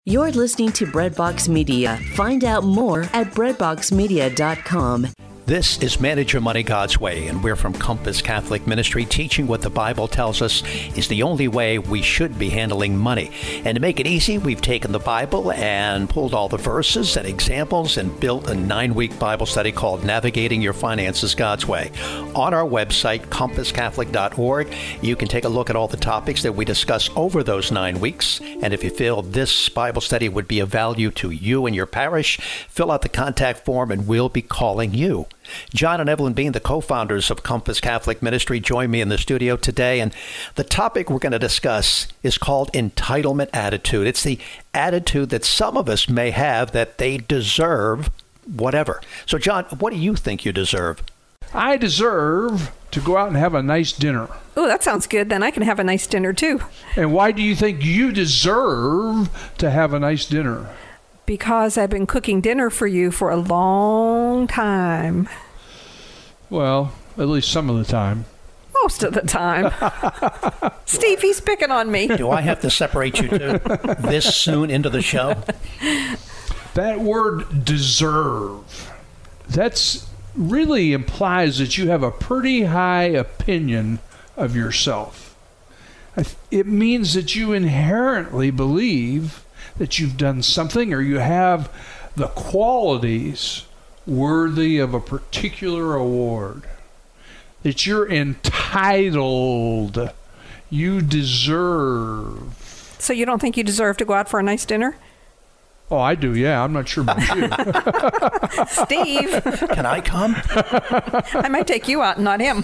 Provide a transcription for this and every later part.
You're listening to Breadbox Media. Find out more at breadboxmedia.com. This is Manage Your Money God's Way, and we're from Compass Catholic Ministry, teaching what the Bible tells us is the only way we should be handling money. And to make it easy, we've taken the Bible and pulled all the verses and examples and built a 9-week Bible study called Navigating Your Finances God's Way. On our website, compasscatholic.org, you can take a look at all the topics that we discuss over those 9 weeks. And if you feel this Bible study would be of value to you and your parish, fill out the contact form and we'll be calling you. John and Evelyn Bean, the co-founders of Compass Catholic Ministry, join me in the studio today. And the topic we're going to discuss is called entitlement attitude. It's the attitude that some of us may have that they deserve whatever. So, John, what do you think you deserve? I deserve to go out and have a nice dinner. Oh, that sounds good. Then I can have a nice dinner, too. And why do you think you deserve to have a nice dinner? Because I've been cooking dinner for you for a long time. Well, at least some of the time. Most of the time. Steve, he's picking on me. Do I have to separate you two this soon into the show? That word deserve, that's really implies that you have a pretty high opinion of yourself. It means that you inherently believe that you've done something or you have the qualities worthy of a particular award, that you're entitled, you deserve. So you don't think you deserve to go out for a nice dinner? Oh, I do, yeah. I'm not sure about you. Steve. Can I come? I might take you out and not him.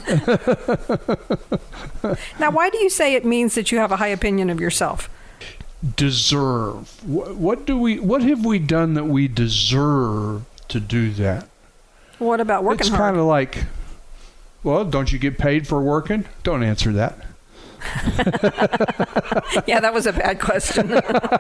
Now, why do you say it means that you have a high opinion of yourself? Deserve. What have we done that we deserve to do that? What about working hard? It's kind of like, well, don't you get paid for working? Don't answer that. Yeah, that was a bad question.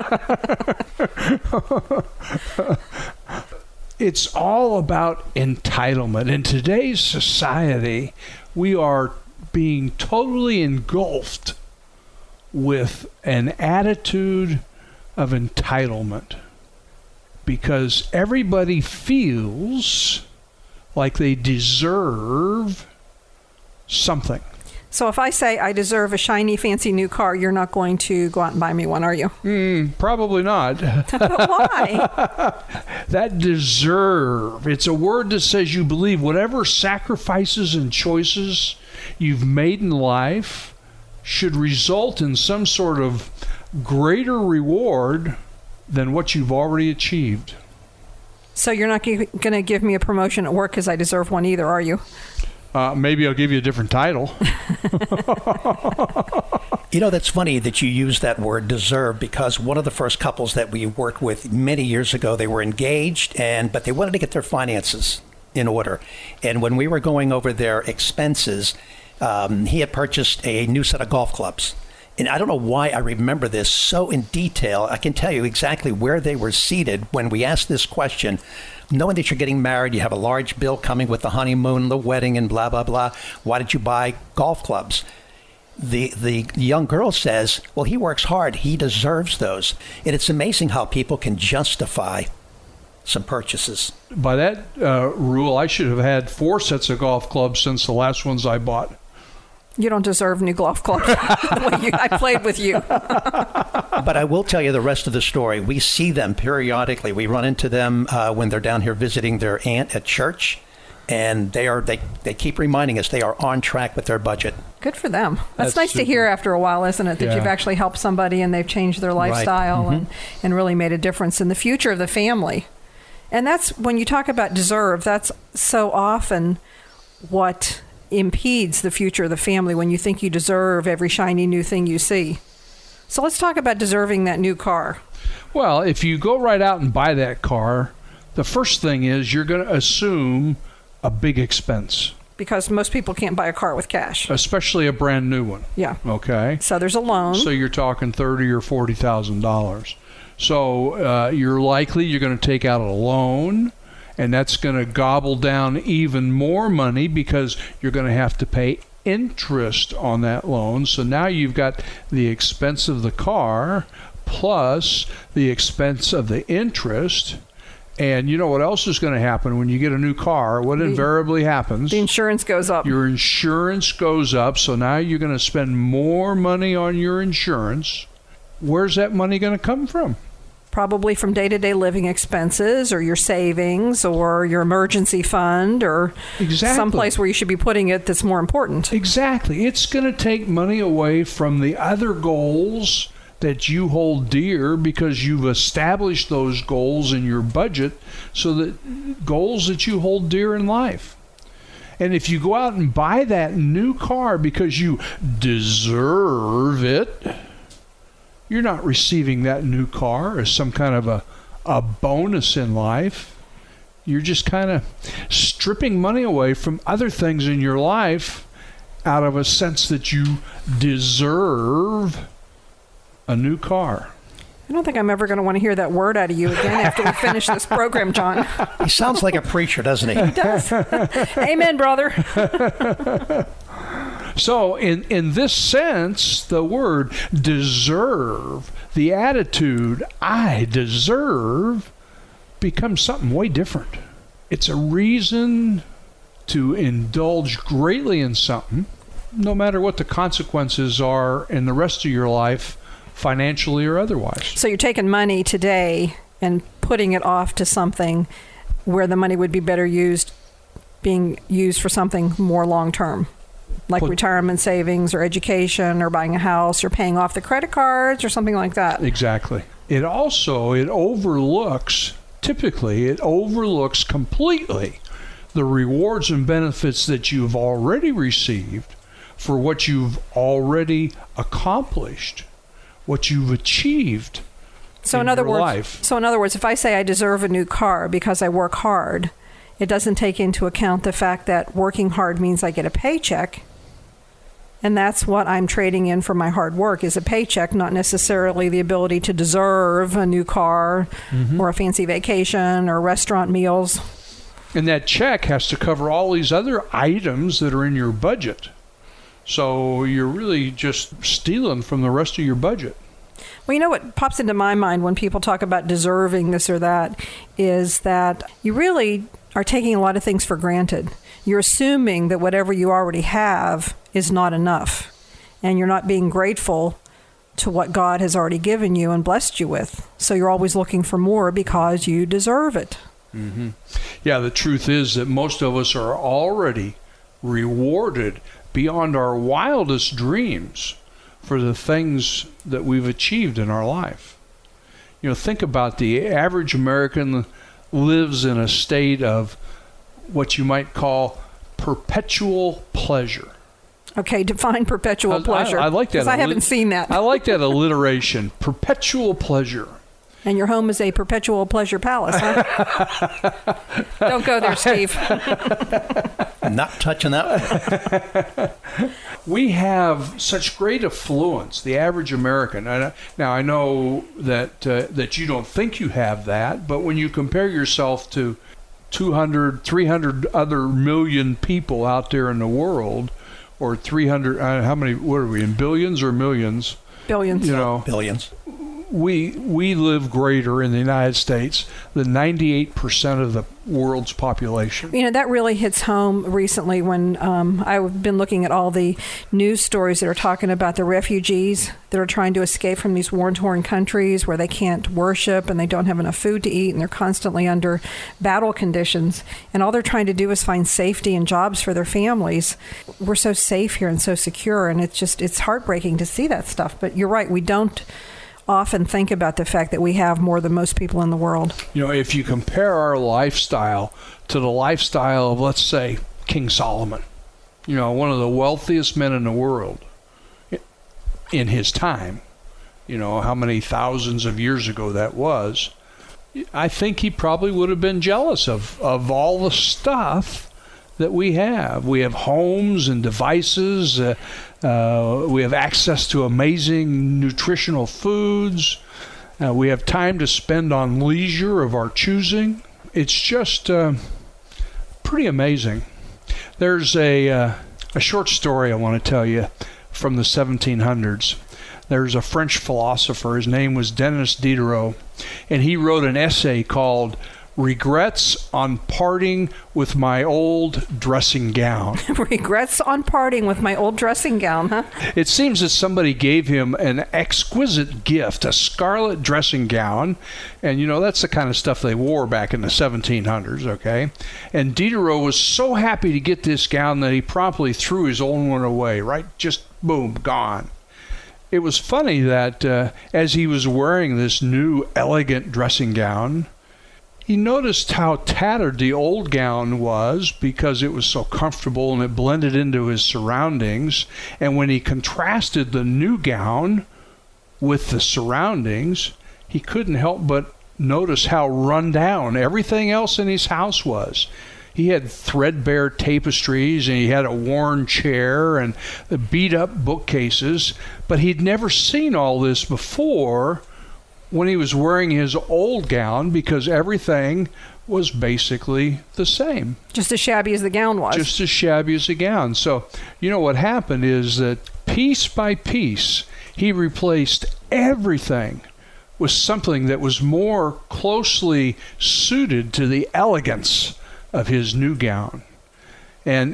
It's all about entitlement. In today's society, we are being totally engulfed with an attitude of entitlement because everybody feels like they deserve something. So if I say I deserve a shiny, fancy new car, you're not going to go out and buy me one, are you? Probably not. But why? That deserve, it's a word that says you believe whatever sacrifices and choices you've made in life should result in some sort of greater reward than what you've already achieved. So you're not going to give me a promotion at work because I deserve one either, are you? Maybe I'll give you a different title. You know, that's funny that you use that word deserve, because one of the first couples that we worked with many years ago, they were engaged, but they wanted to get their finances in order. And when we were going over their expenses, he had purchased a new set of golf clubs. And I don't know why I remember this so in detail. I can tell you exactly where they were seated when we asked this question. Knowing that you're getting married, you have a large bill coming with the honeymoon, the wedding, and blah, blah, blah. Why did you buy golf clubs? The young girl says, well, he works hard. He deserves those. And it's amazing how people can justify some purchases. By that rule, I should have had 4 sets of golf clubs since the last ones I bought. You don't deserve new golf clubs. I played with you. But I will tell you the rest of the story. We see them periodically. We run into them when they're down here visiting their aunt at church. And they keep reminding us they are on track with their budget. Good for them. That's nice super. To hear after a while, isn't it? That you've actually helped somebody and they've changed their lifestyle Right. and really made a difference in the future of the family. And that's, when you talk about deserve, that's so often what impedes the future of the family, when you think you deserve every shiny new thing you see. So let's talk about deserving that new car. Well, if you go right out and buy that car, the first thing is you're going to assume a big expense. Because most people can't buy a car with cash. Especially a brand new one. Yeah. Okay. So there's a loan. So you're talking $30,000 or $40,000. So you're going to take out a loan, and that's going to gobble down even more money because you're going to have to pay interest on that loan. So now you've got the expense of the car plus the expense of the interest. And you know what else is going to happen when you get a new car? What invariably happens? The insurance goes up. Your insurance goes up, so now you're going to spend more money on your insurance. Where's that money going to come from? Probably from day-to-day living expenses or your savings or your emergency fund or someplace where you should be putting it that's more important. Exactly. It's going to take money away from the other goals that you hold dear because you've established those goals in your budget, so that goals that you hold dear in life. And if you go out and buy that new car because you deserve it, you're not receiving that new car as some kind of a bonus in life. You're just kind of stripping money away from other things in your life out of a sense that you deserve a new car. I don't think I'm ever going to want to hear that word out of you again after we finish this program, John. He sounds like a preacher, doesn't he? He does. Amen, brother. So in this sense, the word deserve, the attitude, I deserve, becomes something way different. It's a reason to indulge greatly in something, no matter what the consequences are in the rest of your life, financially or otherwise. So you're taking money today and putting it off to something where the money would be better being used for something more long-term, like retirement savings or education or buying a house or paying off the credit cards or something like that. Exactly. It overlooks completely the rewards and benefits that you've already received for what you've already accomplished, what you've achieved in your life. So in other words, if I say I deserve a new car because I work hard, it doesn't take into account the fact that working hard means I get a paycheck. And that's what I'm trading in for my hard work, is a paycheck, not necessarily the ability to deserve a new car or a fancy vacation or restaurant meals. And that check has to cover all these other items that are in your budget. So you're really just stealing from the rest of your budget. Well, you know what pops into my mind when people talk about deserving this or that is that you really are taking a lot of things for granted. You're assuming that whatever you already have is not enough, and you're not being grateful to what God has already given you and blessed you with. So you're always looking for more because you deserve it. Mm-hmm. Yeah, the truth is that most of us are already rewarded beyond our wildest dreams for the things that we've achieved in our life. You know, think about the average American lives in a state of what you might call perpetual pleasure. Okay, define perpetual pleasure. I like that. Because I haven't seen that. I like that alliteration, perpetual pleasure. And your home is a perpetual pleasure palace, huh? Don't go there, Steve. Not touching that one. We have such great affluence, the average American. Now, I know that you don't think you have that, but when you compare yourself to 200, 300 other million people out there in the world, or 300, how many, what are we, in billions or millions? Billions. You know, billions. We live greater in the United States than 98% of the world's population. You know, that really hits home recently when I've been looking at all the news stories that are talking about the refugees that are trying to escape from these war-torn countries where they can't worship and they don't have enough food to eat and they're constantly under battle conditions. And all they're trying to do is find safety and jobs for their families. We're so safe here and so secure, and it's heartbreaking to see that stuff. But you're right, we don't often think about the fact that we have more than most people in the world. You know, if you compare our lifestyle to the lifestyle of, let's say, King Solomon, you know, one of the wealthiest men in the world in his time, you know, how many thousands of years ago that was, I think he probably would have been jealous of all the stuff that we have. We have homes and devices. We have access to amazing nutritional foods. We have time to spend on leisure of our choosing. It's just pretty amazing. There's a short story I want to tell you from the 1700s. There's a French philosopher. His name was Denis Diderot, and he wrote an essay called Regrets on Parting with My Old Dressing Gown. Regrets on parting with my old dressing gown, huh? It seems that somebody gave him an exquisite gift, a scarlet dressing gown. And, that's the kind of stuff they wore back in the 1700s, okay? And Diderot was so happy to get this gown that he promptly threw his old one away, right? Just boom, gone. It was funny that as he was wearing this new elegant dressing gown, he noticed how tattered the old gown was because it was so comfortable and it blended into his surroundings. And when he contrasted the new gown with the surroundings, he couldn't help but notice how run down everything else in his house was. He had threadbare tapestries, and he had a worn chair and the beat-up bookcases, but he'd never seen all this before when he was wearing his old gown, because everything was basically the same. Just as shabby as the gown was. Just as shabby as the gown. So, what happened is that piece by piece, he replaced everything with something that was more closely suited to the elegance of his new gown. And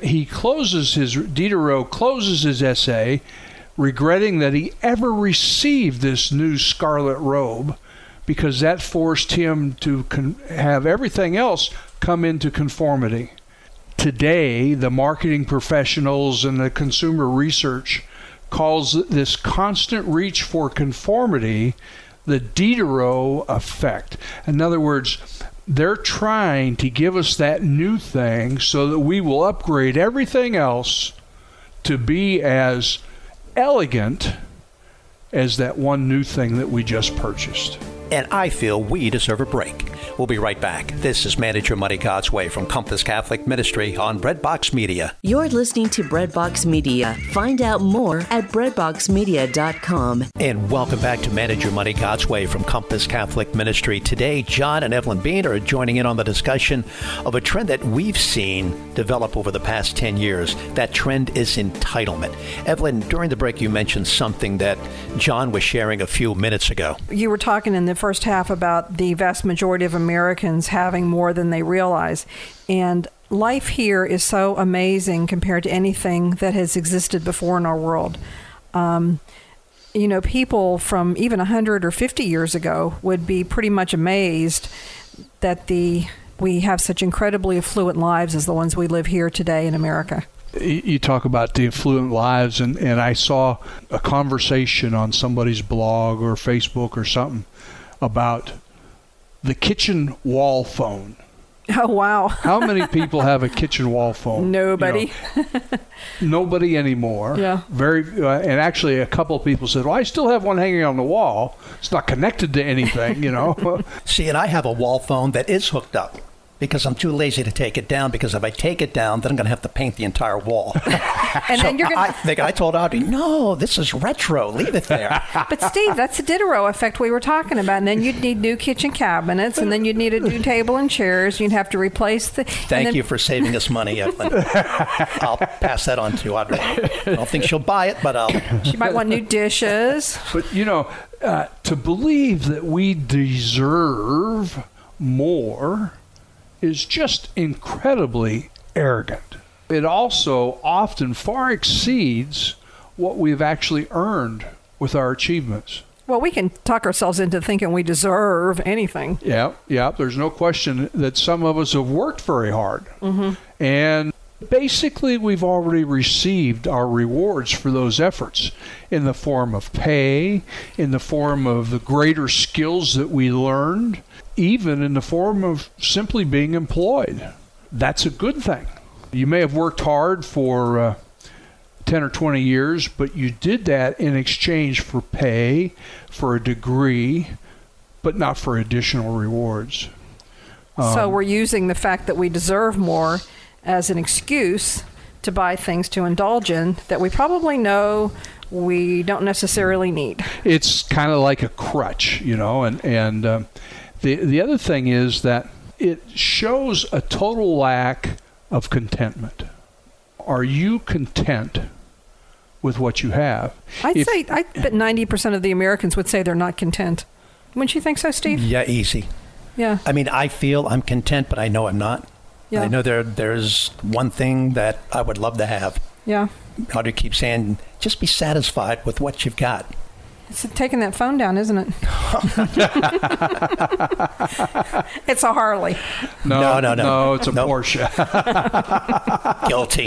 Diderot closes his essay regretting that he ever received this new scarlet robe, because that forced him to have everything else come into conformity. Today, the marketing professionals and the consumer research calls this constant reach for conformity the Diderot effect. In other words, they're trying to give us that new thing so that we will upgrade everything else to be as elegant as that one new thing that we just purchased. And I feel we deserve a break. We'll be right back. This is Manage Your Money God's Way from Compass Catholic Ministry on Breadbox Media. You're listening to Breadbox Media. Find out more at breadboxmedia.com. And welcome back to Manage Your Money God's Way from Compass Catholic Ministry. Today, John and Evelyn Bean are joining in on the discussion of a trend that we've seen develop over the past 10 years. That trend is entitlement. Evelyn, during the break, you mentioned something that John was sharing a few minutes ago. You were talking in the first half about the vast majority of Americans having more than they realize. And life here is so amazing compared to anything that has existed before in our world. People from even 100 or 50 years ago would be pretty much amazed that we have such incredibly affluent lives as the ones we live here today in America. You talk about the affluent lives, and I saw a conversation on somebody's blog or Facebook or something about the kitchen wall phone. Oh, wow. How many people have a kitchen wall phone? Nobody. Nobody anymore. Yeah. And actually a couple of people said, well, I still have one hanging on the wall. It's not connected to anything, See, and I have a wall phone that is hooked up, because I'm too lazy to take it down, because if I take it down, then I'm going to have to paint the entire wall. And so then you're going I told Audrey, no, this is retro. Leave it there. But Steve, that's the Diderot effect we were talking about. And then you'd need new kitchen cabinets, and then you'd need a new table and chairs. You'd have to replace the... Thank you for saving us money, Evelyn. I'll pass that on to Audrey. I don't think she'll buy it, but I'll... She might want new dishes. But, to believe that we deserve more is just incredibly arrogant. It also often far exceeds what we've actually earned with our achievements. Well, we can talk ourselves into thinking we deserve anything. Yeah. There's no question that some of us have worked very hard. Mm-hmm. And basically, we've already received our rewards for those efforts in the form of pay, in the form of the greater skills that we learned, even in the form of simply being employed. That's a good thing. You may have worked hard for 10 or 20 years, but you did that in exchange for pay, for a degree, but not for additional rewards. So we're using the fact that we deserve more as an excuse to buy things to indulge in that we probably know we don't necessarily need. It's kind of like a crutch, and the other thing is that it shows a total lack of contentment. Are you content with what you have. I bet 90% of the Americans would say they're not content. Wouldn't you think so, Steve? Yeah, easy. Yeah. I mean, I feel I'm content, but I know I'm not. Yeah. I know there's one thing that I would love to have. Yeah. Audrey keeps saying, just be satisfied with what you've got. It's taking that phone down, isn't it? It's a Harley. No, it's a Porsche. Guilty.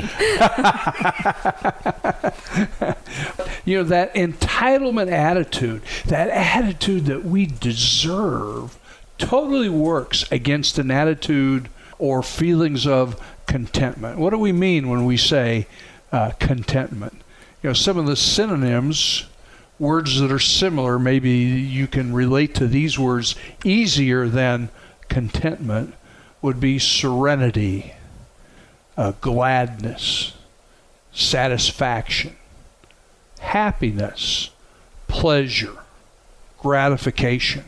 You know, that entitlement attitude, that attitude that we deserve, totally works against an attitude or feelings of contentment. What do we mean when we say contentment? You know, some of the synonyms, words that are similar, maybe you can relate to these words easier than contentment, would be serenity, gladness, satisfaction, happiness, pleasure, gratification.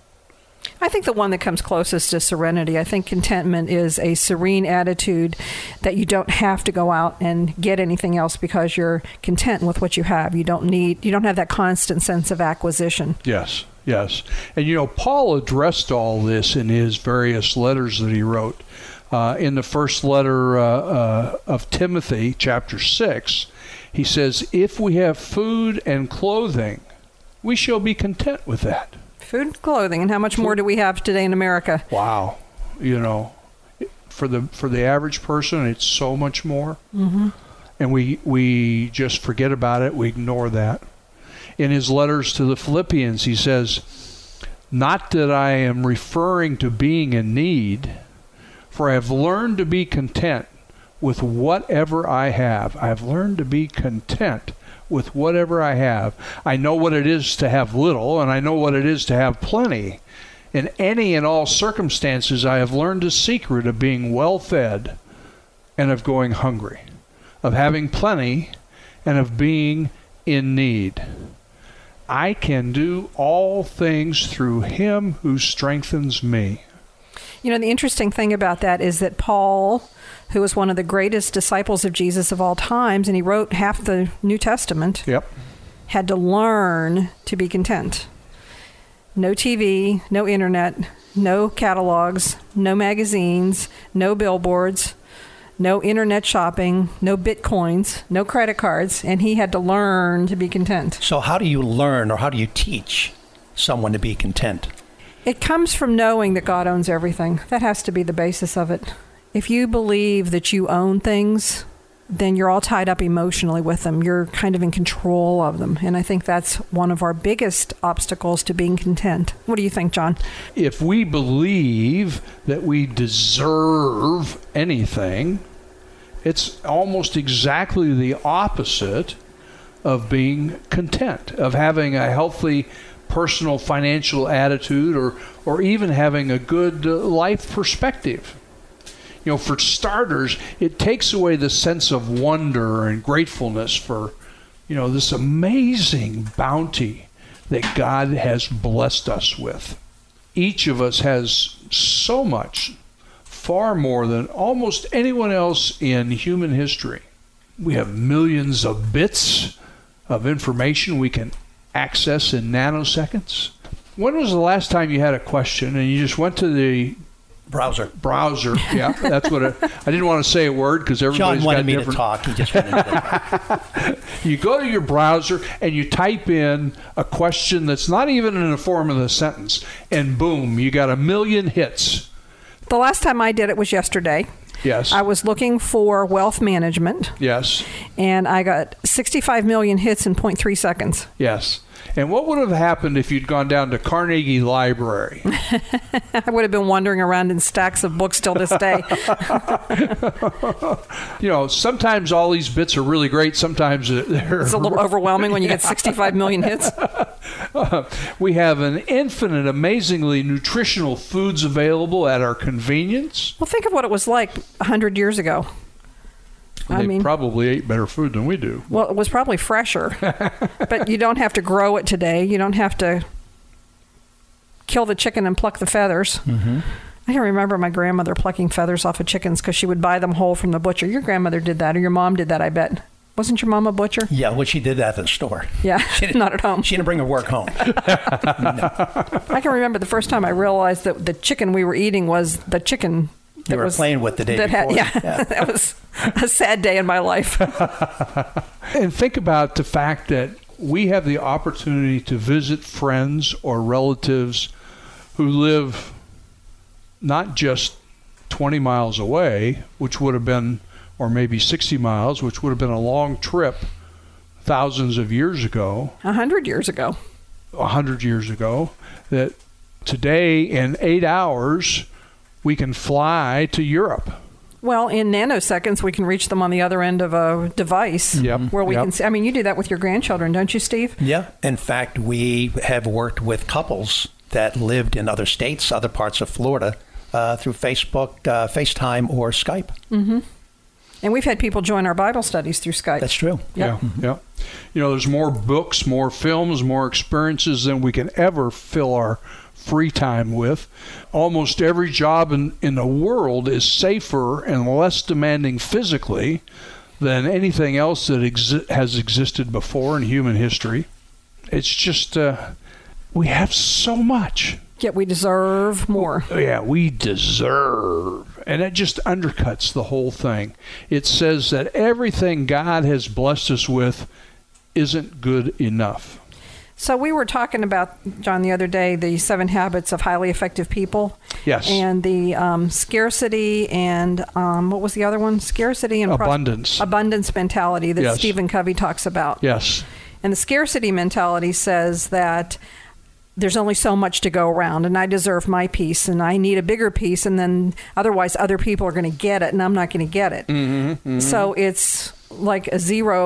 I think the one that comes closest to serenity, I think contentment is a serene attitude that you don't have to go out and get anything else because you're content with what you have. You don't have that constant sense of acquisition. Yes. And you know, Paul addressed all this in his various letters that he wrote. In the first letter of Timothy, chapter 6, he says, if we have food and clothing, we shall be content with that. Food and clothing, and how much more do we have today in America? Wow. You know, for the average person, it's so much more. Mm-hmm. And we just forget about it. We ignore that. In his letters to the Philippians, he says, not that I am referring to being in need, for I have learned to be content with whatever I have. I have learned to be content with whatever I have. I know what it is to have little, and I know what it is to have plenty. In any and all circumstances, I have learned the secret of being well fed and of going hungry, of having plenty and of being in need. I can do all things through him who strengthens me. You know, the interesting thing about that is that Paul, who was one of the greatest disciples of Jesus of all times, and he wrote half the New Testament, had to learn to be content. No TV, no internet, no catalogs, no magazines, no billboards, no internet shopping, no bitcoins, no credit cards, and he had to learn to be content. So how do you learn or how do you teach someone to be content? It comes from knowing that God owns everything. That has to be the basis of it. If you believe that you own things, then you're all tied up emotionally with them. You're kind of in control of them. And I think that's one of our biggest obstacles to being content. What do you think, John? If we believe that we deserve anything, it's almost exactly the opposite of being content, of having a healthy personal financial attitude or even having a good life perspective. You know, for starters, it takes away the sense of wonder and gratefulness for, you know, this amazing bounty that God has blessed us with. Each of us has so much, far more than almost anyone else in human history. We have millions of bits of information we can access in nanoseconds. When was the last time you had a question and you just went to the browser? Yeah, that's what I didn't want to say a word because everybody's John wanted got me different. to talk. He just wanted to. You go to your browser and you type in a question that's not even in the form of the sentence, and boom, you got 1 million hits. The last time I did it was yesterday. Yes. I was looking for wealth management. Yes. And I got 65 million hits in 0.3 seconds. Yes. And what would have happened if you'd gone down to Carnegie Library? I would have been wandering around in stacks of books till this day. You know, sometimes all these bits are really great. Sometimes they're... It's a little overwhelming when you get 65 million hits. We have an infinite, amazingly nutritional foods available at our convenience. Well, think of what it was like 100 years ago. They probably ate better food than we do. Well, it was probably fresher. But you don't have to grow it today. You don't have to kill the chicken and pluck the feathers. Mm-hmm. I can remember my grandmother plucking feathers off of chickens because she would buy them whole from the butcher. Your grandmother did that, or your mom did that, I bet. Wasn't your mom a butcher? Yeah, well, she did that in the store. Yeah, not at home. She didn't bring her work home. No. I can remember the first time I realized that the chicken we were eating was the chicken You were playing with the day before. Yeah, that was a sad day in my life. And think about the fact that we have the opportunity to visit friends or relatives who live not just 20 miles away, which would have been, or maybe 60 miles, which would have been a long trip thousands of years ago. 100 years ago. 100 years ago. That today, in 8 hours, we can fly to Europe. Well, in nanoseconds, we can reach them on the other end of a device where we can see. I mean, you do that with your grandchildren, don't you, Steve? Yeah. In fact, we have worked with couples that lived in other states, other parts of Florida, through Facebook, FaceTime, or Skype. Mm-hmm. And we've had people join our Bible studies through Skype. That's true. Yeah. You know, there's more books, more films, more experiences than we can ever fill our free time with. Almost every job in the world is safer and less demanding physically than anything else that has existed before in human history. It's just, we have so much. Yet we deserve more. Yeah, we deserve. And it just undercuts the whole thing. It says that everything God has blessed us with isn't good enough. So we were talking about, John, the other day, the 7 habits of highly effective people. Yes. And the scarcity and, what was the other one? Scarcity and abundance. Abundance mentality that Stephen Covey talks about. Yes. And the scarcity mentality says that there's only so much to go around, and I deserve my piece, and I need a bigger piece, and then otherwise other people are going to get it, and I'm not going to get it. Mm-hmm, mm-hmm. So it's like a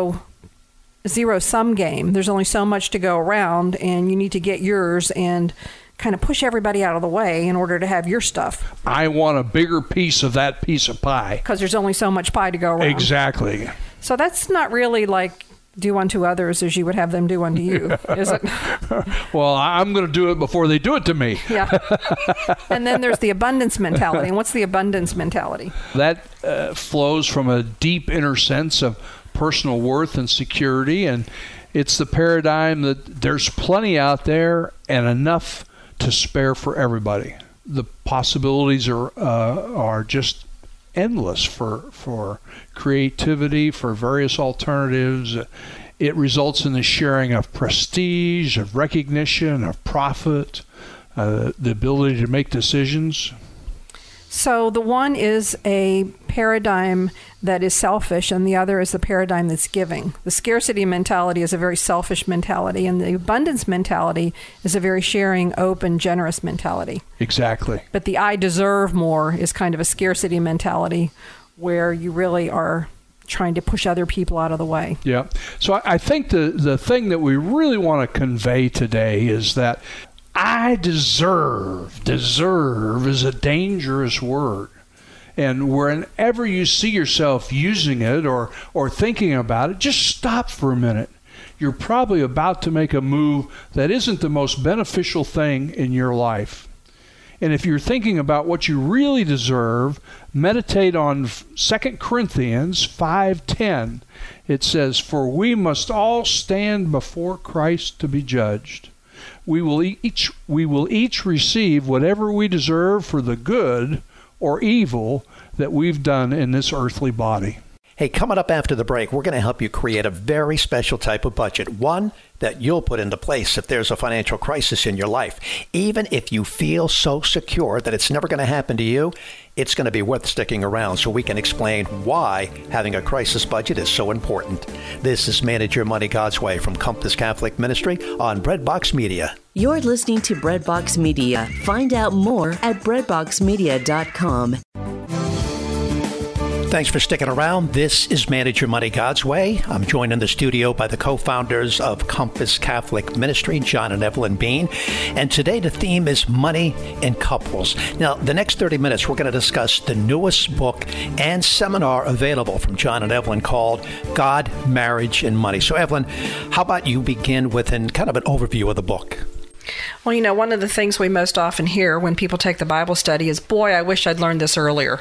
zero-sum game. There's only so much to go around, and you need to get yours and kind of push everybody out of the way in order to have your stuff. I want a bigger piece of that piece of pie. Because there's only so much pie to go around. Exactly. So that's not really like do unto others as you would have them do unto you, is it? Well, I'm going to do it before they do it to me. Yeah. And then there's the abundance mentality. And what's the abundance mentality? That flows from a deep inner sense of personal worth and security, and it's the paradigm that there's plenty out there and enough to spare for everybody. The possibilities are just endless for creativity, for various alternatives. It results in the sharing of prestige, of recognition, of profit, the ability to make decisions. So the one is a paradigm that is selfish, and the other is the paradigm that's giving. The scarcity mentality is a very selfish mentality, and the abundance mentality is a very sharing, open, generous mentality. Exactly. But the I deserve more is kind of a scarcity mentality where you really are trying to push other people out of the way. Yeah. So I think the thing that we really want to convey today is that I deserve is a dangerous word. And whenever you see yourself using it or thinking about it, just stop for a minute. You're probably about to make a move that isn't the most beneficial thing in your life. And if you're thinking about what you really deserve, meditate on 2 Corinthians 5:10. It says, "For we must all stand before Christ to be judged. We will each receive whatever we deserve for the good or evil that we've done in this earthly body." Hey, coming up after the break, we're going to help you create a very special type of budget, one that you'll put into place if there's a financial crisis in your life. Even if you feel so secure that it's never going to happen to you, it's going to be worth sticking around so we can explain why having a crisis budget is so important. This is Manage Your Money God's Way from Compass Catholic Ministry on Breadbox Media. You're listening to Breadbox Media. Find out more at breadboxmedia.com. Thanks for sticking around. This is Manage Your Money God's Way. I'm joined in the studio by the co-founders of Compass Catholic Ministry, John and Evelyn Bean. And today the theme is money in couples. Now, the next 30 minutes, we're going to discuss the newest book and seminar available from John and Evelyn called God, Marriage, and Money. So, Evelyn, how about you begin with kind of an overview of the book? Well, one of the things we most often hear when people take the Bible study is, boy, I wish I'd learned this earlier.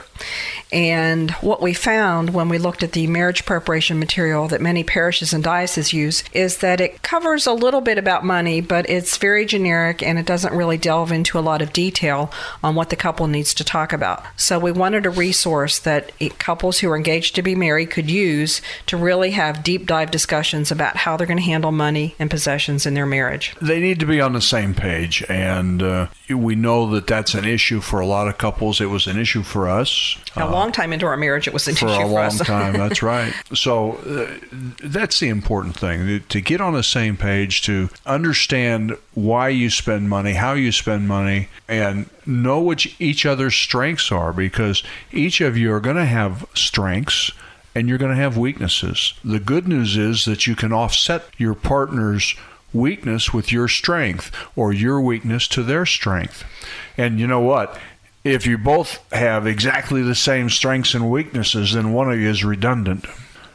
And what we found when we looked at the marriage preparation material that many parishes and dioceses use is that it covers a little bit about money, but it's very generic and it doesn't really delve into a lot of detail on what the couple needs to talk about. So we wanted a resource that couples who are engaged to be married could use to really have deep dive discussions about how they're going to handle money and possessions in their marriage. They need to be on the same page. And we know that that's an issue for a lot of couples. It was an issue for us. A long time into our marriage, it was an issue for us. For a long time, that's right. So that's the important thing, to get on the same page, to understand why you spend money, how you spend money, and know what each other's strengths are, because each of you are going to have strengths and you're going to have weaknesses. The good news is that you can offset your partner's weakness with your strength, or your weakness to their strength. And you know what? If you both have exactly the same strengths and weaknesses, then one of you is redundant.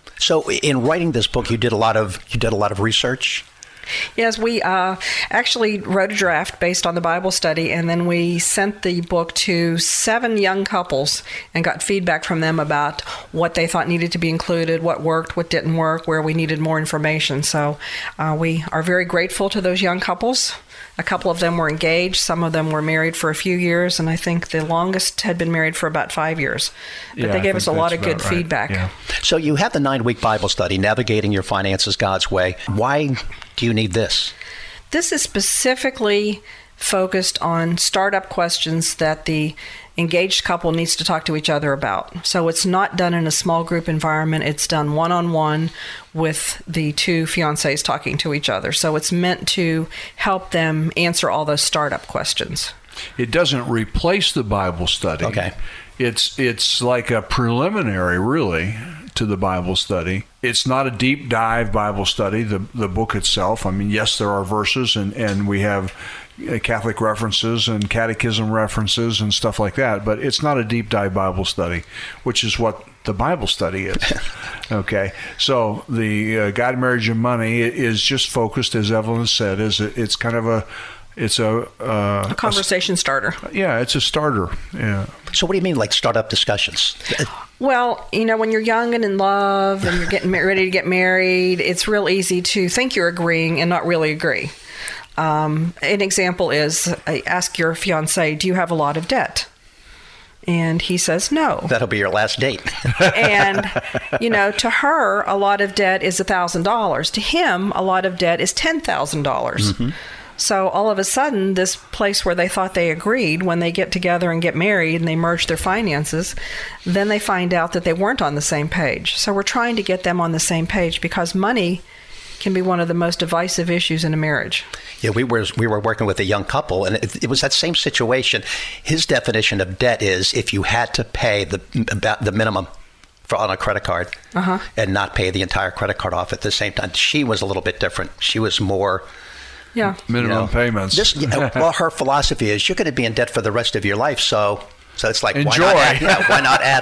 So in writing this book, you did a lot of research? Yes, we actually wrote a draft based on the Bible study, and then we sent the book to 7 young couples and got feedback from them about what they thought needed to be included, what worked, what didn't work, where we needed more information. So we are very grateful to those young couples. A couple of them were engaged. Some of them were married for a few years, and I think the longest had been married for about 5 years. But they gave us a lot of good feedback. Yeah. So you have the 9-week Bible study, Navigating Your Finances God's Way. Why do you need this? This is specifically focused on startup questions that the engaged couple needs to talk to each other about. So it's not done in a small group environment. It's done one-on-one with the 2 fiancés talking to each other. So it's meant to help them answer all those startup questions. It doesn't replace the Bible study. Okay. It's like a preliminary, really, to the Bible study. It's not a deep dive Bible study, the book itself. I mean, yes, there are verses, and we have Catholic references and catechism references and stuff like that, but it's not a deep dive Bible study, which is what the Bible study is. Okay, so the God, Marriage, and Money is just focused, as Evelyn said, it's kind of a conversation starter. Yeah, it's a starter. Yeah. So what do you mean, like startup discussions? Well, when you're young and in love and you're getting ready to get married, it's real easy to think you're agreeing and not really agree. An example is, ask your fiancé, do you have a lot of debt? And he says no. That'll be your last date. And, to her, a lot of debt is $1,000. To him, a lot of debt is $10,000. Mm-hmm. So all of a sudden, this place where they thought they agreed, when they get together and get married and they merge their finances, then they find out that they weren't on the same page. So we're trying to get them on the same page, because money can be one of the most divisive issues in a marriage. Yeah, we were working with a young couple, and it was that same situation. His definition of debt is if you had to pay the minimum on a credit card and not pay the entire credit card off at the same time. She was a little bit different. She was more... Yeah. Minimum payments. Well, her philosophy is you're going to be in debt for the rest of your life, so it's like, enjoy. Why not add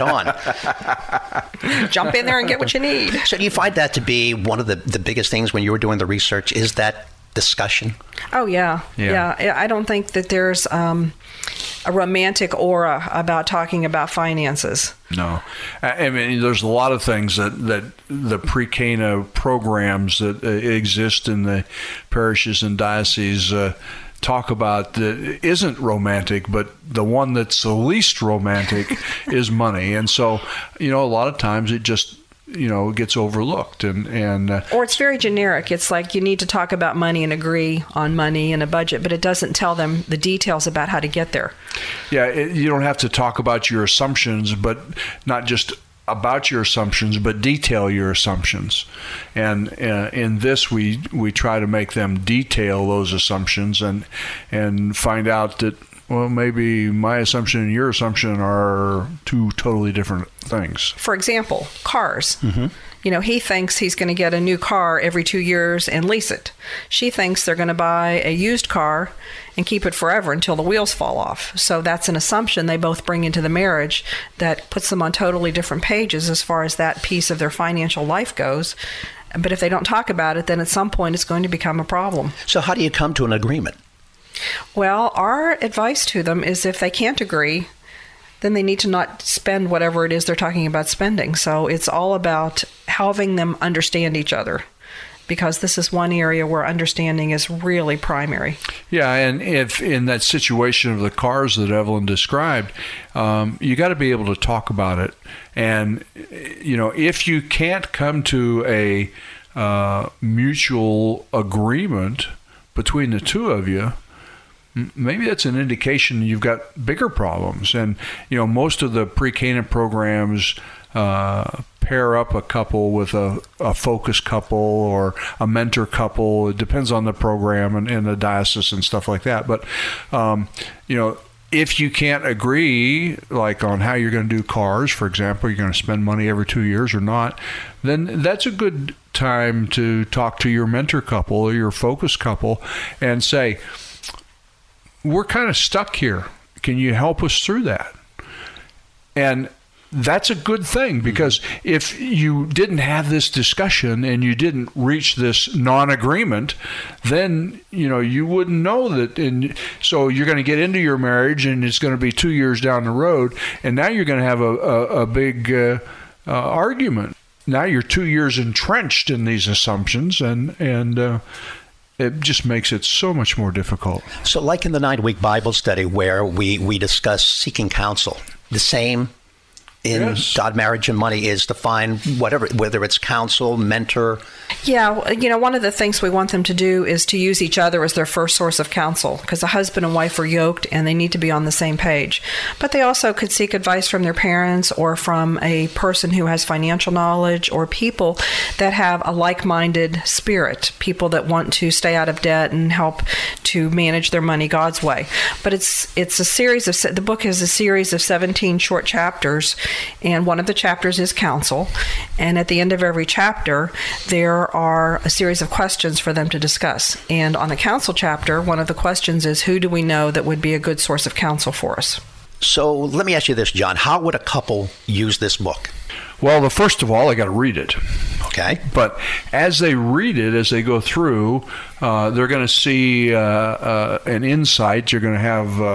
on? Jump in there and get what you need. So do you find that to be one of the biggest things when you were doing the research, is that discussion? Oh, yeah. I don't think that there's a romantic aura about talking about finances. No. I mean, there's a lot of things that the pre-Cana programs that exist in the parishes and dioceses talk about that isn't romantic, but the one that's the least romantic is money. And so, a lot of times it just gets overlooked and or it's very generic. It's like you need to talk about money and agree on money and a budget, but it doesn't tell them the details about how to get there. Yeah, you don't have to talk about your assumptions, but not just about your assumptions, but detail your assumptions. And in this, we try to make them detail those assumptions and find out that, well, maybe my assumption and your assumption are 2 totally different things. For example, cars. Mm-hmm. He thinks he's going to get a new car every 2 years and lease it. She thinks they're going to buy a used car and keep it forever until the wheels fall off. So that's an assumption they both bring into the marriage that puts them on totally different pages as far as that piece of their financial life goes. But if they don't talk about it, then at some point it's going to become a problem. So how do you come to an agreement? Well, our advice to them is if they can't agree, then they need to not spend whatever it is they're talking about spending. So it's all about helping them understand each other, because this is one area where understanding is really primary. Yeah, and if in that situation of the cars that Evelyn described, you got to be able to talk about it. And, if you can't come to a mutual agreement between the two of you, maybe that's an indication you've got bigger problems. And, most of the pre-Canaan programs pair up a couple with a focus couple or a mentor couple. It depends on the program and the diocese and stuff like that. But, if you can't agree, like on how you're going to do cars, for example, you're going to spend money every 2 years or not, then that's a good time to talk to your mentor couple or your focus couple and say, we're kind of stuck here. Can you help us through that? And that's a good thing, because if you didn't have this discussion and you didn't reach this non-agreement, then you wouldn't know that. And so you're going to get into your marriage, and it's going to be 2 years down the road, and now you're going to have a big argument. Now you're 2 years entrenched in these assumptions, and it just makes it so much more difficult. So like in the 9-week Bible study where we discuss seeking counsel, the same in God, Marriage, and Money is to find whether it's counsel, mentor. Yeah, one of the things we want them to do is to use each other as their first source of counsel, because a husband and wife are yoked and they need to be on the same page. But they also could seek advice from their parents or from a person who has financial knowledge, or people that have a like-minded spirit, people that want to stay out of debt and help to manage their money God's way. But it's a series of, the book is a series of 17 short chapters, and one of the chapters is counsel. And at the end of every chapter, there are a series of questions for them to discuss. And on the counsel chapter, one of the questions is, who do we know that would be a good source of counsel for us? So let me ask you this, John. How would a couple use this book? Well, first of all, they got to read it. Okay. But as they read it, as they go through, they're going to see an insight. You're going to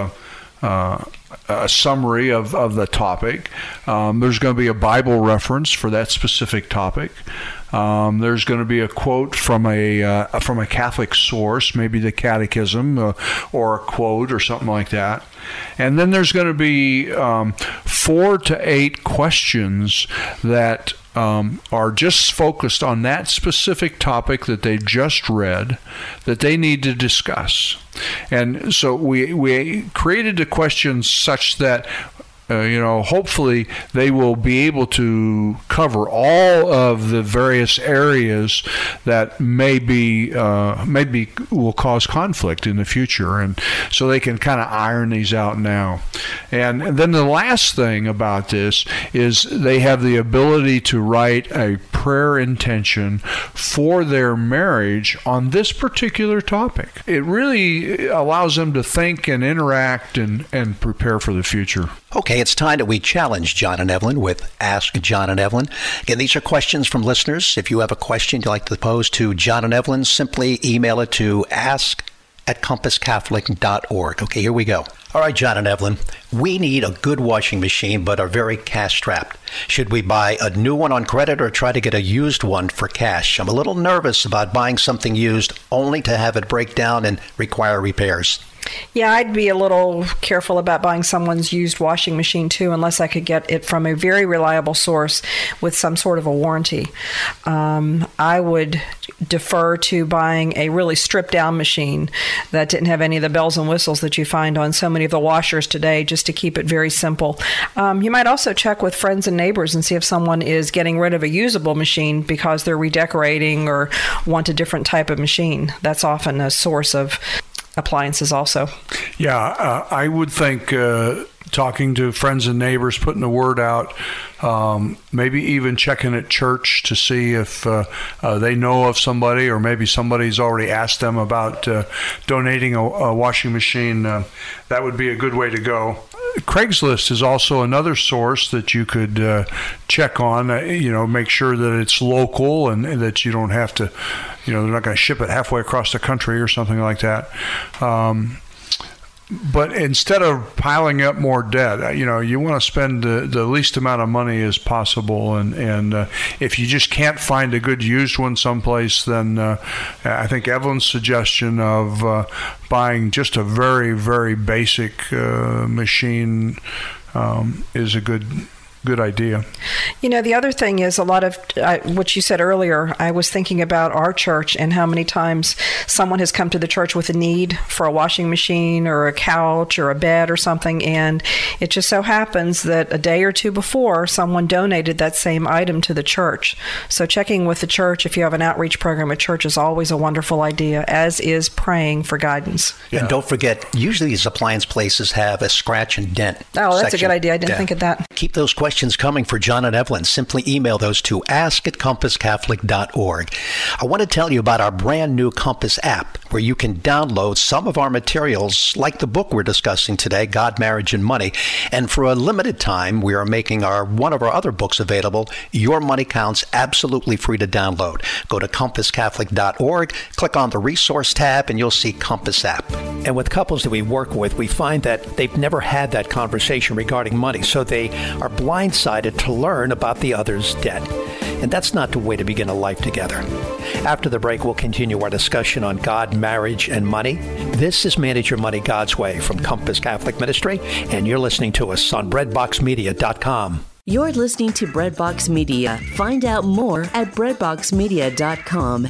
have a summary of the topic. There's going to be a Bible reference for that specific topic. There's going to be a quote from a Catholic source, maybe the Catechism, or a quote or something like that. And then there's going to be 4 to 8 questions that are just focused on that specific topic that they just read, that they need to discuss. And so we created the questions such that hopefully they will be able to cover all of the various areas that maybe will cause conflict in the future, and so they can kind of iron these out now. And then the last thing about this is they have the ability to write a prayer intention for their marriage on this particular topic. It really allows them to think and interact and prepare for the future. Okay, it's time that we challenge John and Evelyn with Ask John and Evelyn. Again, these are questions from listeners. If you have a question you'd like to pose to John and Evelyn, simply email it to ask@compasscatholic.org. Okay, here we go. All right, John and Evelyn, we need a good washing machine but are very cash-strapped. Should we buy a new one on credit or try to get a used one for cash? I'm a little nervous about buying something used only to have it break down and require repairs. Yeah, I'd be a little careful about buying someone's used washing machine too, unless I could get it from a very reliable source with some sort of a warranty. I would defer to buying a really stripped down machine that didn't have any of the bells and whistles that you find on so many of the washers today, just to keep it very simple. You might also check with friends and neighbors and see if someone is getting rid of a usable machine because they're redecorating or want a different type of machine. That's often a source of appliances also. Yeah, I would think talking to friends and neighbors, putting the word out, maybe even checking at church to see if they know of somebody, or maybe somebody's already asked them about donating a washing machine. That would be a good way to go. Craigslist is also another source that you could check on, make sure that it's local and that you don't have to, they're not going to ship it halfway across the country or something like that. But instead of piling up more debt, you want to spend the least amount of money as possible. And if you just can't find a good used one someplace, then I think Evelyn's suggestion of buying just a very, very basic machine is a good idea. The other thing is a lot of what you said earlier. I was thinking about our church and how many times someone has come to the church with a need for a washing machine or a couch or a bed or something, and it just so happens that a day or two before, someone donated that same item to the church. So checking with the church, if you have an outreach program at church, is always a wonderful idea, as is praying for guidance. Yeah. And don't forget, usually these appliance places have a scratch and dent Oh, that's section. a good idea. I didn't think of that. Keep those questions coming for John and Evelyn. Simply email those to ask@compasscatholic.org. I want to tell you about our brand new Compass app, where you can download some of our materials, like the book we're discussing today, God, Marriage, and Money. And for a limited time, we are making one of our other books available, Your Money Counts, absolutely free to download. Go to compasscatholic.org, click on the resource tab, and you'll see Compass app. And with couples that we work with, we find that they've never had that conversation regarding money, so they are blindsided to learn about the other's debt. And that's not the way to begin a life together. After the break, we'll continue our discussion on God, marriage, and money. This is Manage Your Money God's Way from Compass Catholic Ministry, and you're listening to us on breadboxmedia.com. You're listening to Breadbox Media. Find out more at breadboxmedia.com.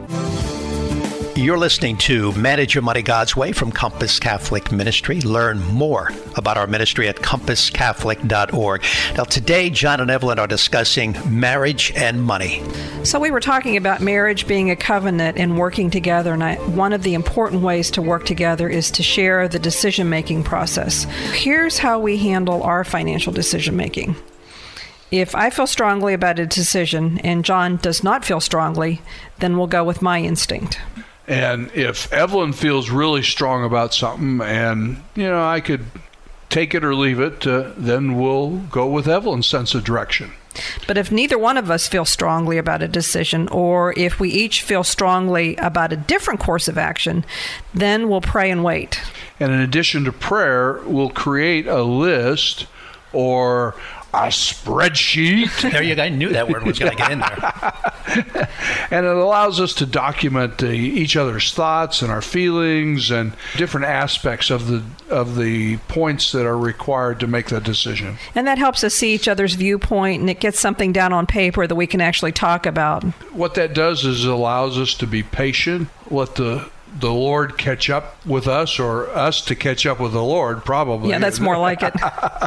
You're listening to Manage Your Money God's Way from Compass Catholic Ministry. Learn more about our ministry at compasscatholic.org. Now, today, John and Evelyn are discussing marriage and money. So we were talking about marriage being a covenant and working together, and one of the important ways to work together is to share the decision-making process. Here's how we handle our financial decision-making. If I feel strongly about a decision and John does not feel strongly, then we'll go with my instinct. And if Evelyn feels really strong about something and, I could take it or leave it, then we'll go with Evelyn's sense of direction. But if neither one of us feels strongly about a decision, or if we each feel strongly about a different course of action, then we'll pray and wait. And in addition to prayer, we'll create a list or a spreadsheet. There you go. I knew that word was going to get in there. And it allows us to document each other's thoughts and our feelings and different aspects of the points that are required to make that decision. And that helps us see each other's viewpoint, and it gets something down on paper that we can actually talk about. What that does is it allows us to be patient, let the Lord catch up with us, or us to catch up with the Lord, probably. Yeah, that's more like it.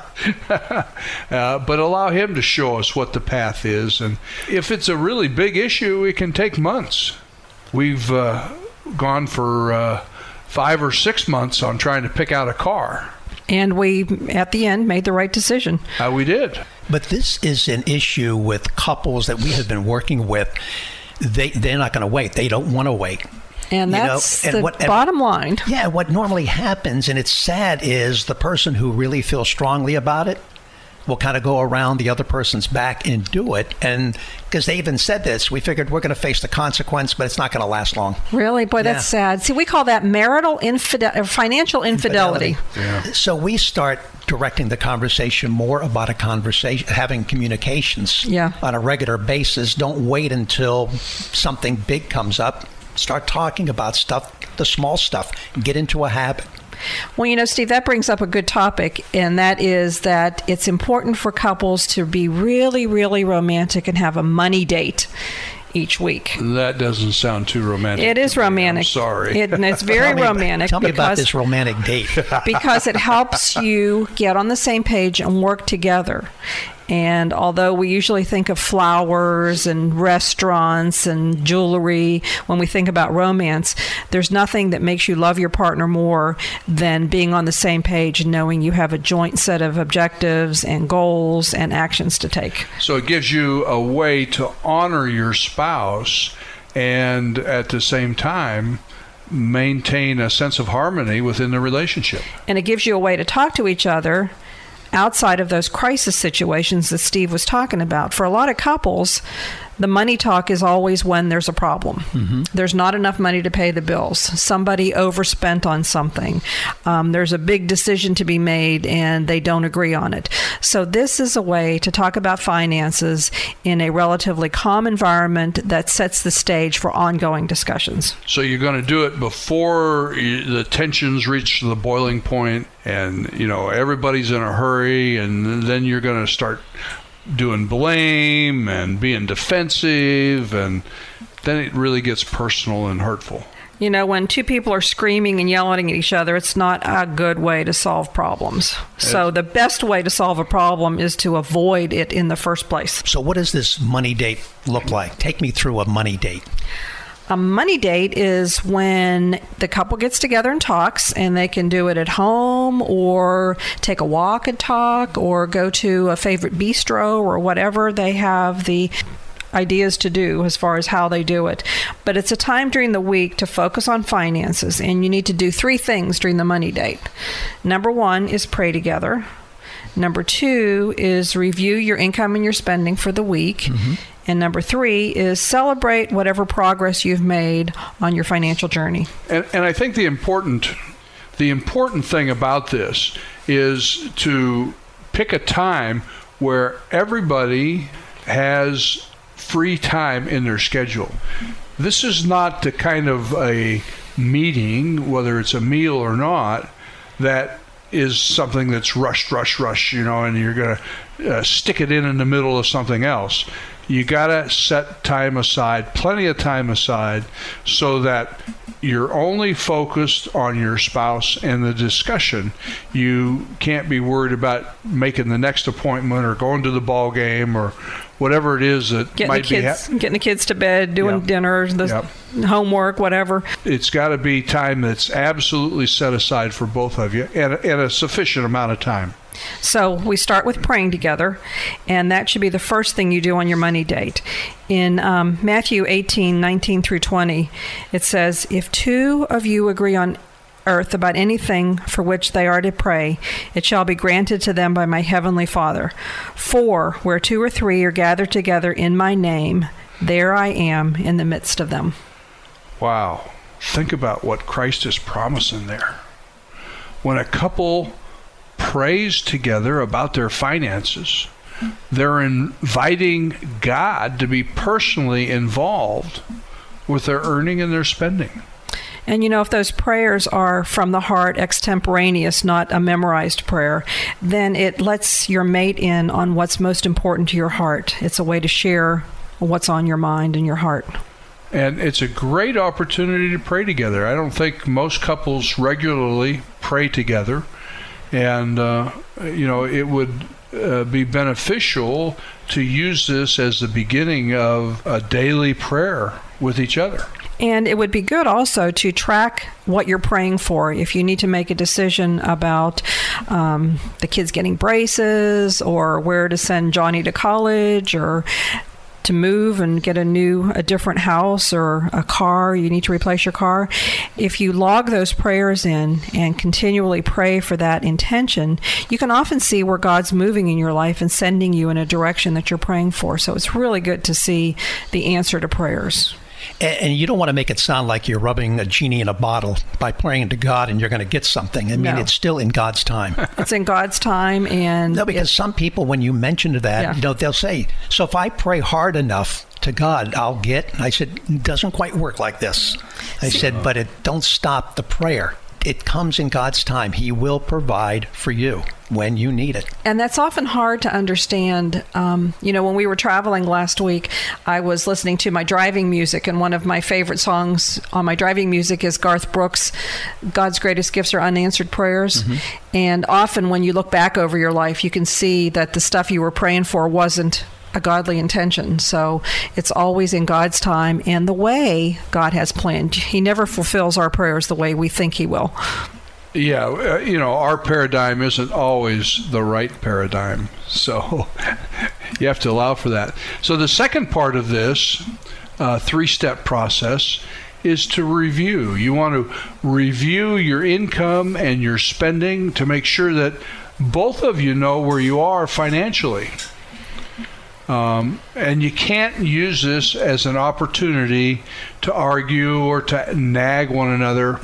But allow Him to show us what the path is. And if it's a really big issue, it can take months. We've gone for 5 or 6 months on trying to pick out a car. And we, at the end, made the right decision. We did. But this is an issue with couples that we have been working with. They're not going to wait. They don't want to wait. And that's the bottom line. Yeah, what normally happens, and it's sad, is the person who really feels strongly about it will kind of go around the other person's back and do it. And because they even said this, we figured we're going to face the consequence, but it's not going to last long. Really? Boy, that's sad. See, we call that financial infidelity. Yeah. So we start directing the conversation more about having communications on a regular basis. Don't wait until something big comes up. Start talking about stuff, the small stuff, and get into a habit. Well, Steve, that brings up a good topic, and that is that it's important for couples to be really, really romantic and have a money date each week. That doesn't sound too romantic. It is romantic. I'm sorry. It's very romantic. Tell me about this romantic date. Because it helps you get on the same page and work together. And although we usually think of flowers and restaurants and jewelry when we think about romance, there's nothing that makes you love your partner more than being on the same page and knowing you have a joint set of objectives and goals and actions to take. So it gives you a way to honor your spouse and at the same time maintain a sense of harmony within the relationship. And it gives you a way to talk to each other outside of those crisis situations that Steve was talking about. For a lot of couples, The money talk is always when there's a problem. There's not enough money to pay the bills. Somebody overspent on something. There's a big decision to be made and they don't agree on it. So this is a way to talk about finances in a relatively calm environment that sets the stage for ongoing discussions. So you're going to do it before the tensions reach the boiling point and, everybody's in a hurry, and then you're going to start doing blame and being defensive, and then it really gets personal and hurtful. When two people are screaming and yelling at each other, it's not a good way to solve problems. So the best way to solve a problem is to avoid it in the first place. So what does this money date look like? Take me through a money date. A money date is when the couple gets together and talks, and they can do it at home or take a walk and talk or go to a favorite bistro or whatever they have the ideas to do as far as how they do it. But it's a time during the week to focus on finances, and you need to do 3 things during the money date. Number 1 is pray together. Number 2 is review your income and your spending for the week. And number 3 is celebrate whatever progress you've made on your financial journey. And I think the important thing about this is to pick a time where everybody has free time in their schedule. This is not the kind of a meeting, whether it's a meal or not, that is something that's rush, and you're going to stick it in the middle of something else. You got to set time aside, plenty of time aside, so that you're only focused on your spouse and the discussion. You can't be worried about making the next appointment or going to the ball game or whatever it is that getting the kids to bed, doing dinner, homework, whatever. It's got to be time that's absolutely set aside for both of you and a sufficient amount of time. So we start with praying together, and that should be the first thing you do on your money date. In Matthew 18:19 through 20, it says, "If 2 of you agree on earth about anything for which they are to pray, it shall be granted to them by my heavenly Father. For where 2 or 3 are gathered together in my name, there I am in the midst of them." Wow. Think about what Christ is promising there. When a couple prays together about their finances, they're inviting God to be personally involved with their earning and their spending. And if those prayers are from the heart, extemporaneous, not a memorized prayer, then it lets your mate in on what's most important to your heart. It's a way to share what's on your mind and your heart. And it's a great opportunity to pray together. I don't think most couples regularly pray together. And, it would be beneficial to use this as the beginning of a daily prayer with each other. And it would be good also to track what you're praying for. If you need to make a decision about the kids getting braces or where to send Johnny to college or to move and get a different house or a car, you need to replace your car. If you log those prayers in and continually pray for that intention, you can often see where God's moving in your life and sending you in a direction that you're praying for. So it's really good to see the answer to prayers. And you don't want to make it sound like you're rubbing a genie in a bottle by praying to God and you're going to get something. I mean, It's still in God's time. It's in God's time. And no, because some people, when you mention that, they'll say, so if I pray hard enough to God, I'll get. And I said, it doesn't quite work like this. I said, but don't stop the prayer. It comes in God's time. He will provide for you when you need it. And that's often hard to understand. When we were traveling last week, I was listening to my driving music, and one of my favorite songs on my driving music is Garth Brooks' God's Greatest Gifts Are Unanswered Prayers. And often when you look back over your life, you can see that the stuff you were praying for wasn't a godly intention. So it's always in God's time and the way God has planned. He never fulfills our prayers the way we think he will. Yeah, our paradigm isn't always the right paradigm. So you have to allow for that. So the second part of this 3-step process is to review. You want to review your income and your spending to make sure that both of you know where you are financially. And you can't use this as an opportunity to argue or to nag one another.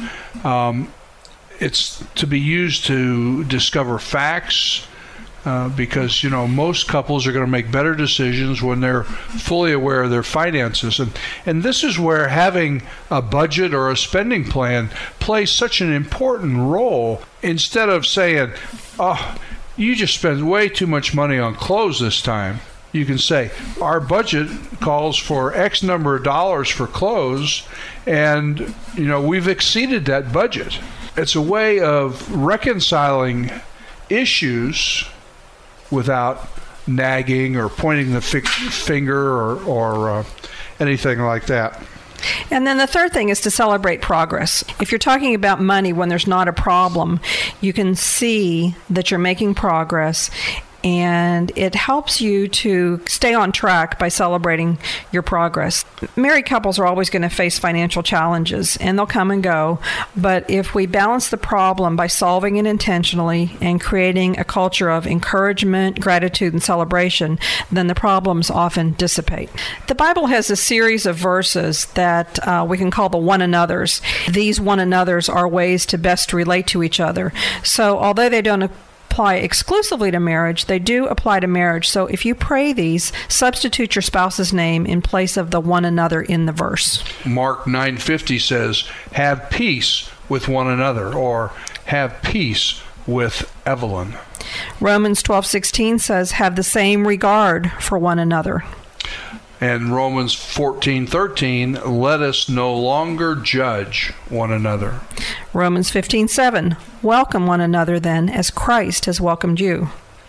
It's to be used to discover facts, because most couples are going to make better decisions when they're fully aware of their finances, and this is where having a budget or a spending plan plays such an important role. Instead of saying, "Oh, you just spend way too much money on clothes this time," you can say, "Our budget calls for X number of dollars for clothes, and we've exceeded that budget." It's a way of reconciling issues without nagging or pointing the finger or anything like that. And then the third thing is to celebrate progress. If you're talking about money when there's not a problem, you can see that you're making progress, and it helps you to stay on track by celebrating your progress. Married couples are always going to face financial challenges, and they'll come and go. But if we balance the problem by solving it intentionally and creating a culture of encouragement, gratitude, and celebration, then the problems often dissipate. The Bible has a series of verses that we can call the one another's. These one another's are ways to best relate to each other. So although they don't apply exclusively to marriage, they do apply to marriage. So if you pray these, substitute your spouse's name in place of the one another in the verse. Mark 9:50 says, "Have peace with one another," or "Have peace with Evelyn." Romans 12:16 says, "Have the same regard for one another." And Romans 14:13, "Let us no longer judge one another." Romans 15:7, "Welcome one another then, as Christ has welcomed you."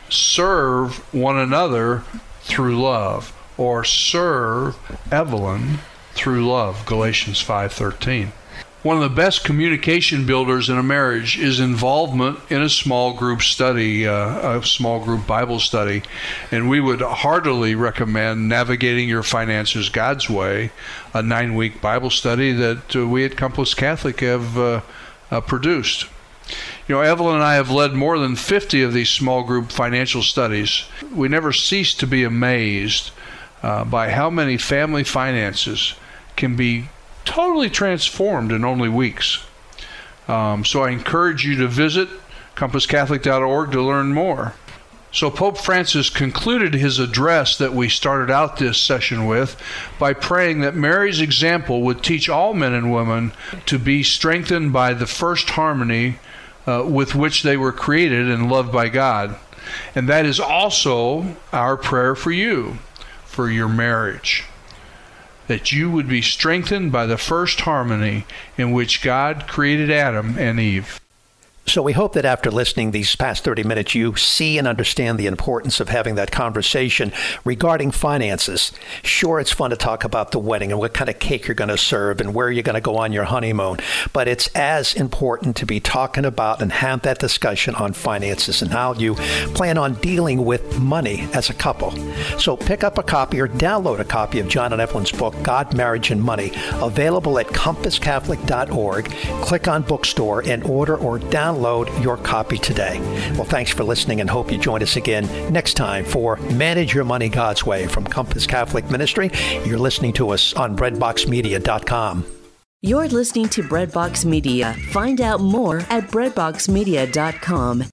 Serve one another through love, or serve Evelyn through love, Galatians 5:13. One of the best communication builders in a marriage is involvement in a small group study, a small group Bible study. And we would heartily recommend Navigating Your Finances God's Way, a 9-week Bible study that we at Compass Catholic have produced. Evelyn and I have led more than 50 of these small group financial studies. We never cease to be amazed by how many family finances can be totally transformed in only weeks. So I encourage you to visit compasscatholic.org to learn more. So Pope Francis concluded his address that we started out this session with by praying that Mary's example would teach all men and women to be strengthened by the first harmony with which they were created and loved by God. And that is also our prayer for you, for your marriage, that you would be strengthened by the first harmony in which God created Adam and Eve. So we hope that after listening these past 30 minutes, you see and understand the importance of having that conversation regarding finances. Sure, it's fun to talk about the wedding and what kind of cake you're going to serve and where you're going to go on your honeymoon. But it's as important to be talking about and have that discussion on finances and how you plan on dealing with money as a couple. So pick up a copy or download a copy of John and Evelyn's book, God, Marriage, and Money, available at compasscatholic.org. Click on bookstore and order or download your copy today. Well, thanks for listening and hope you join us again next time for Manage Your Money God's Way from Compass Catholic Ministry. You're listening to us on breadboxmedia.com. You're listening to Breadbox Media. Find out more at breadboxmedia.com.